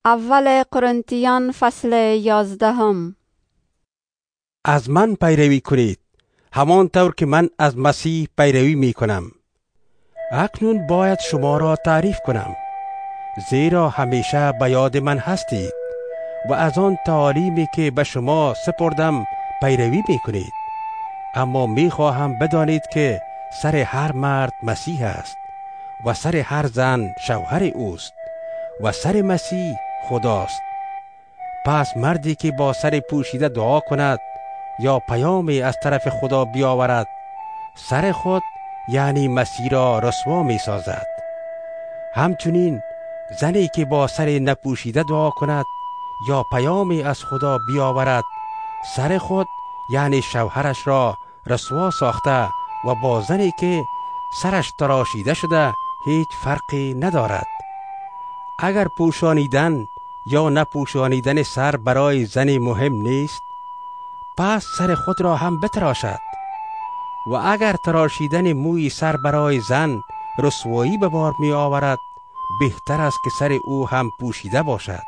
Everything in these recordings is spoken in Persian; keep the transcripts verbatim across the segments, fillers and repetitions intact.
اول قرنتیان فصل یازدهم. از من پیروی کنید همان طور که من از مسیح پیروی می کنم. اکنون باید شما را تعریف کنم، زیرا همیشه به یاد من هستید و از آن تعالیمی که به شما سپردم پیروی می کنید. اما می خواهم بدانید که سر هر مرد مسیح است و سر هر زن شوهر اوست و سر مسیح خداست. پس مردی که با سر پوشیده دعا کند یا پیامی از طرف خدا بیاورد، سر خود یعنی مسیح را رسوا می سازد. همچنین زنی که با سر نپوشیده دعا کند یا پیامی از خدا بیاورد، سر خود یعنی شوهرش را رسوا ساخته و با زنی که سرش تراشیده شده هیچ فرقی ندارد. اگر پوشانیدن یا نپوشانیدن سر برای زن مهم نیست، پس سر خود را هم بتراشد. و اگر تراشیدن موی سر برای زن رسوایی به بار می آورد، بهتر است که سر او هم پوشیده باشد.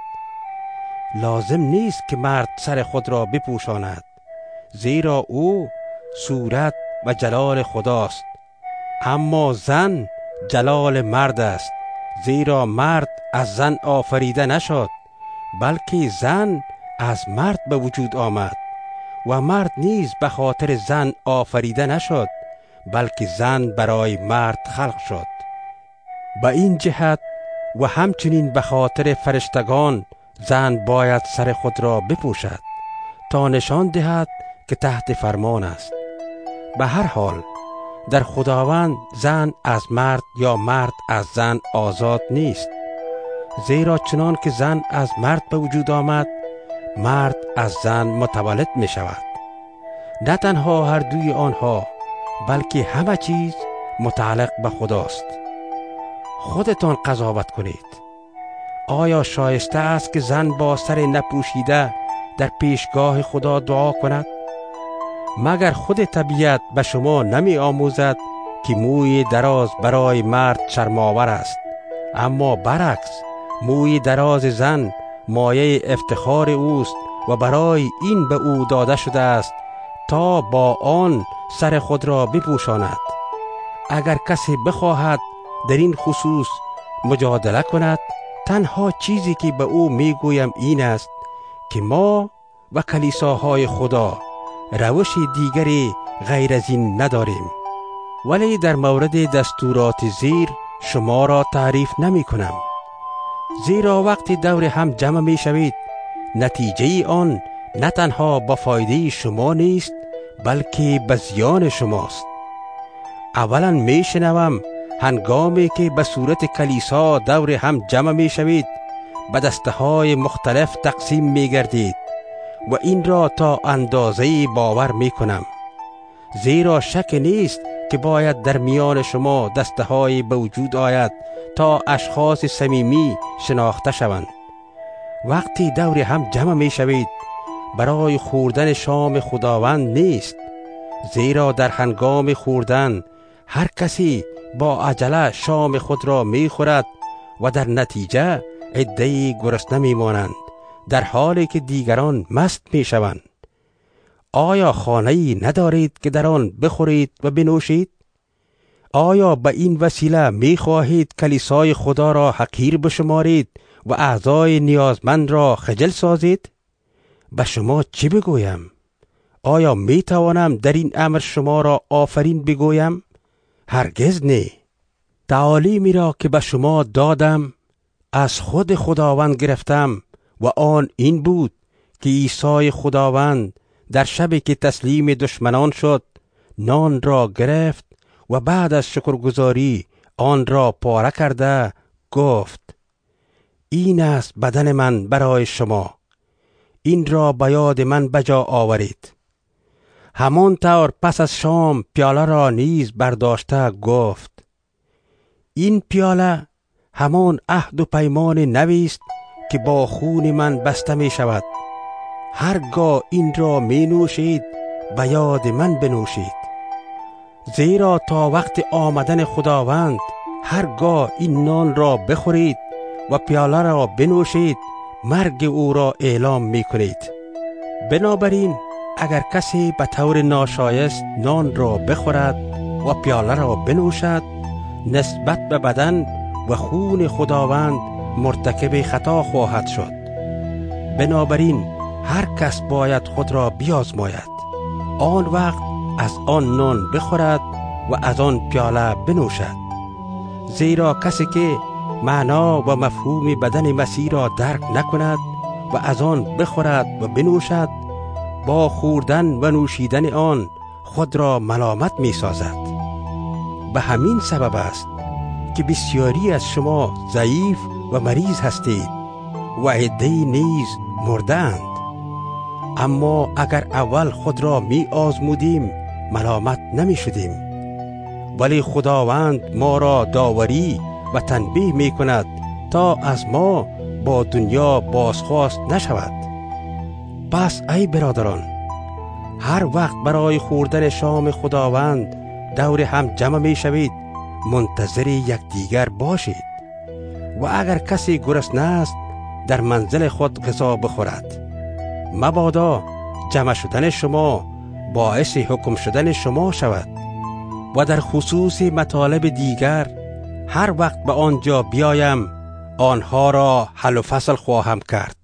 لازم نیست که مرد سر خود را بپوشاند، زیرا او صورت و جلال خداست. اما زن جلال مرد است، زیرا مرد از زن آفریده نشد، بلکه زن از مرد به وجود آمد. و مرد نیز به خاطر زن آفریده نشد، بلکه زن برای مرد خلق شد. به این جهت و همچنین به خاطر فرشتگان زن باید سر خود را بپوشد تا نشان دهد که تحت فرمان است. به هر حال در خداوند زن از مرد یا مرد از زن آزاد نیست، زیرا چنان که زن از مرد به وجود آمد، مرد از زن متولد می شود. نه تنها هر دوی آنها، بلکه همه چیز متعلق به خداست. خودتان قضاوت کنید. آیا شایسته است که زن با سر نپوشیده در پیشگاه خدا دعا کند؟ مگر خود طبیعت به شما نمی آموزد که موی دراز برای مرد شرم‌آور است، اما برعکس موی دراز زن مایه افتخار اوست و برای این به او داده شده است تا با آن سر خود را بپوشاند. اگر کسی بخواهد در این خصوص مجادله کند، تنها چیزی که به او میگویم این است که ما و کلیساهای خدا روش دیگری غیر از این نداریم. ولی در مورد دستورات زیر شما را تعریف نمی کنم، زیرا وقتی دور هم جمع می شوید، نتیجه آن نه تنها با فایده شما نیست، بلکه به زیان شماست. اولا می شنوم هنگامی که به صورت کلیسا دور هم جمع می شوید، به دسته های مختلف تقسیم می گردید و این را تا اندازه باور می کنم، زیرا شک نیست که باید در میان شما دسته های به وجود آید تا اشخاص صمیمی شناخته شوند. وقتی دور هم جمع می شوید برای خوردن شام خداوند نیست، زیرا در هنگام خوردن هر کسی با عجله شام خود را می خورد و در نتیجه عده‌ای گرسنه می مانند، در حالی که دیگران مست می شوند. آیا خانه‌ای ندارید که در آن بخورید و بنوشید؟ آیا به این وسیله می خواهید کلیسای خدا را حقیر بشمارید و اعضای نیازمند را خجل سازید؟ به شما چی بگویم؟ آیا می توانم در این امر شما را آفرین بگویم؟ هرگز نه. تعالیمی را که به شما دادم از خود خداوند گرفتم و آن این بود که عیسی خداوند در شبی که تسلیم دشمنان شد، نان را گرفت و بعد از شکرگزاری آن را پاره کرده گفت: این است بدن من برای شما، این را به یاد من بجا آورید. همان طور پس از شام پیاله را نیز برداشته گفت: این پیاله همان عهد و پیمان نوی است که با خون من بسته می شود. هرگاه این را می نوشید به یاد من بنوشید. زیرا تا وقت آمدن خداوند هرگاه این نان را بخورید و پیاله را بنوشید، مرگ او را اعلام می کنید. بنابراین اگر کسی به طور ناشایست نان را بخورد و پیاله را بنوشد، نسبت به بدن و خون خداوند مرتکب خطا خواهد شد. بنابراین هر کس باید خود را بیازماید، آن وقت از آن نان بخورد و از آن پیاله بنوشد. زیرا کسی که معنا و مفهوم بدن مسیح را درک نکند و از آن بخورد و بنوشد، با خوردن و نوشیدن آن خود را ملامت می سازد. به همین سبب است که بسیاری از شما ضعیف و مریض هستید و عده‌ای نیز مردند. اما اگر اول خود را می آزمودیم ملامت نمی شدیم. ولی خداوند ما را داوری و تنبیه می کند تا از ما با دنیا بازخواست نشود. پس ای برادران، هر وقت برای خوردن شام خداوند دور هم جمع می شوید، منتظر یکدیگر باشید. و اگر کسی گرسنه است در منزل خود غذا بخورد، مبادا جمع شدن شما باعث حکم شدن شما شود. و در خصوص مطالب دیگر هر وقت به آنجا بیایم آنها را حل و فصل خواهم کرد.